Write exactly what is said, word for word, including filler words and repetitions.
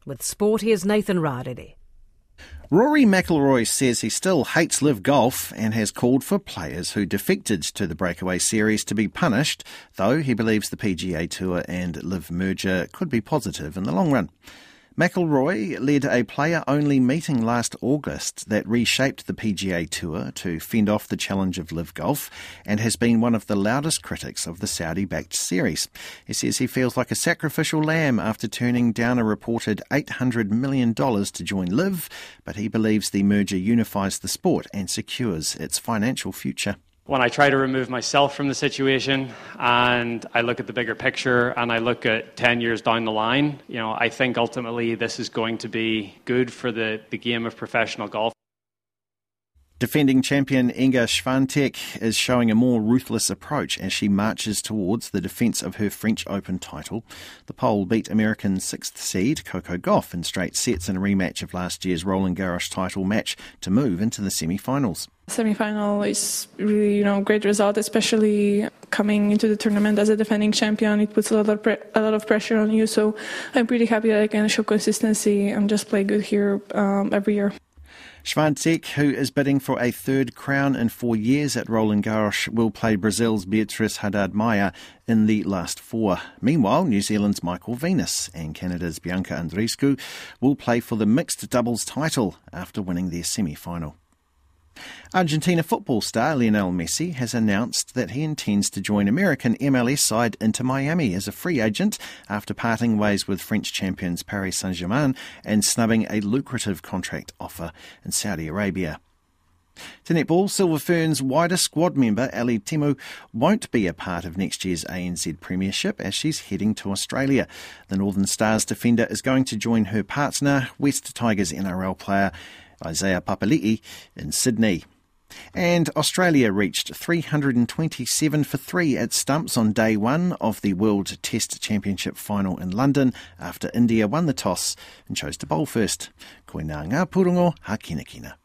With sport, here's Nathan Rarere. Rory McIlroy says he still hates live golf and has called for players who defected to the breakaway series to be punished, though he believes the P G A Tour and live merger could be positive in the long run. McIlroy led a player-only meeting last August that reshaped the P G A Tour to fend off the challenge of live golf and has been one of the loudest critics of the Saudi-backed series. He says he feels like a sacrificial lamb after turning down a reported eight hundred million dollars to join live, but he believes the merger unifies the sport and secures its financial future. When I try to remove myself from the situation and I look at the bigger picture and I look at ten years down the line, you know, I think ultimately this is going to be good for the, the game of professional golf. Defending champion Iga Swiatek is showing a more ruthless approach as she marches towards the defence of her French Open title. The Pole beat American sixth seed Coco Gauff in straight sets in a rematch of last year's Roland Garros title match to move into the semi-finals. Semi-final is really, you know, great result, especially coming into the tournament as a defending champion. It puts a lot of pre- a lot of pressure on you. So I'm pretty happy that I can show consistency and just play good here um, every year. Swiatek, who is bidding for a third crown in four years at Roland Garros, will play Brazil's Beatriz Haddad-Maia in the last four. Meanwhile, New Zealand's Michael Venus and Canada's Bianca Andreescu will play for the mixed doubles title after winning their semi-final. Argentina football star Lionel Messi has announced that he intends to join American M L S side Inter Miami as a free agent after parting ways with French champions Paris Saint-Germain and snubbing a lucrative contract offer in Saudi Arabia. To netball, Silver Ferns wider squad member Ali Timu won't be a part of next year's A N Z Premiership as she's heading to Australia. The Northern Stars defender is going to join her partner, West Tigers N R L player Isaiah Papali'i, in Sydney. And Australia reached three hundred twenty-seven for three at stumps on day one of the World Test Championship final in London after India won the toss and chose to bowl first. Koe nā ngā pūrongo, ha kina kina.